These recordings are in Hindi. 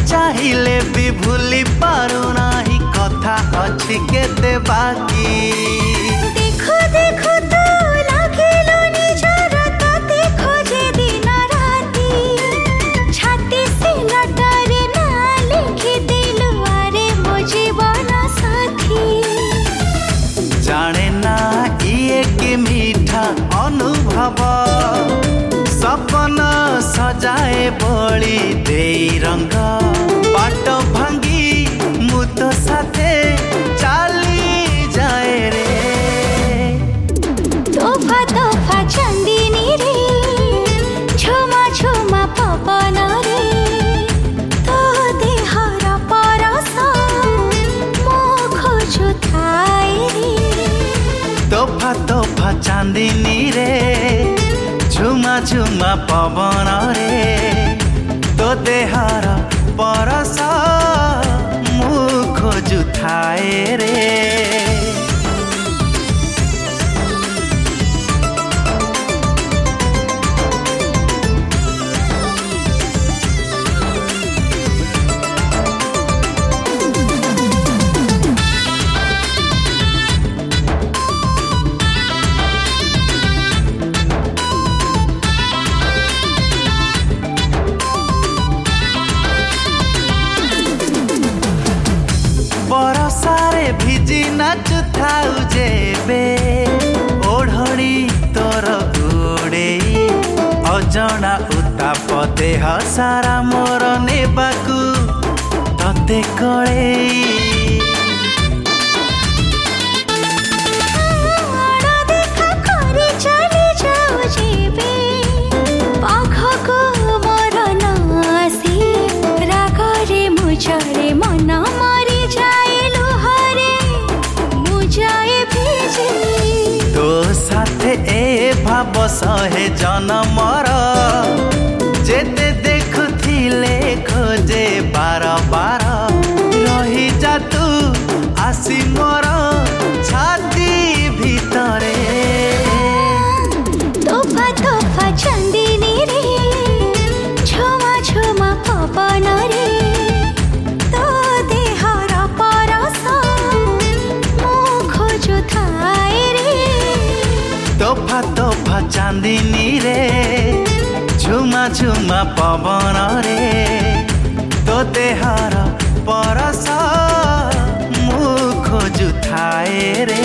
चाहिले भी भूली पारू नाही कथा अछि केते बाकी देखो देखो तो लागिलो निजर तते खोजे दिन राती छाती से लटारे ना लिखि दिलु आरे मो जीवन साथी जाने ना ये के मीठा अनुभव सपना सजाए बड़ी दे रंग बाट भांगी मु तो साथे चली जाए रे तोहफा तोहफा चांदनी रे झुमा झुमा पवन रे तो देहर परस मो खोजु थाए रे तोहफा तोहफा चांदनी रे झुमा झुमा पवन रे तो देहर परस मु खोजु थाए रे बरसारे भिजी नाचु थाउ जेबे ओढ़णी तोर उड़े अजଣା उताप देह सारा मोर नेबाकू तते कळे ए भाव सहे जनमर जेते देखुथिले खोजे बार बार रही जा तू आसी मोर छाती भितरे तोहफा तोहफा चांदनी रे झुमा झुमा पवन रे तो देहर परस मो खोजु थाए रे तोहफा तोहफा चांदनी रे झुमा झुमा पवन रे तो देहर परस मु खोजु थाए रे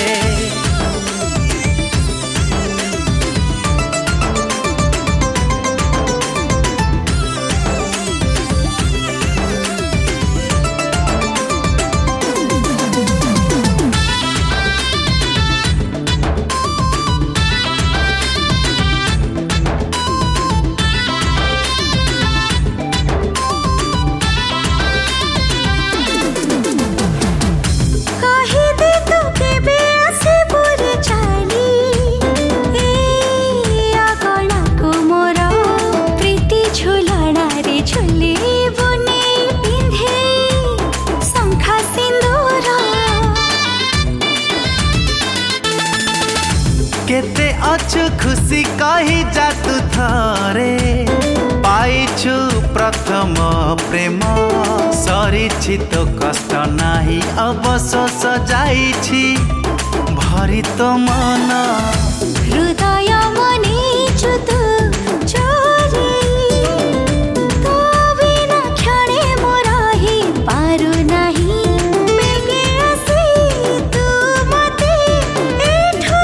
केते अछु खुशी कही जातु थरे पाइछु प्रथम प्रेम सरिछि तो कष्ट नाही अवशोष जाइछि भरी तो मन हृदय मने चुतु चोरी तो बिना क्षणे मो रही पारु नाही बेगे आसी तू मते एठो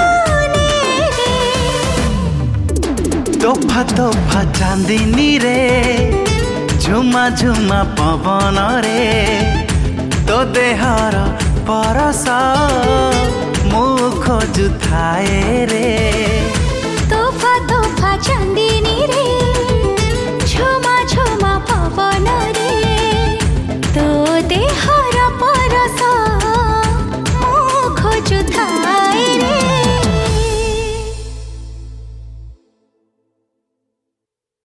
तोहफा तोहफा चांदनी रे झुमा झुमा पवन रे तो देहर परस मु खोजु थाए रे तोहफा तोहफा चांदनी रे झुमा झुमा पवन रे तो देहर परस मो खोजु थाए।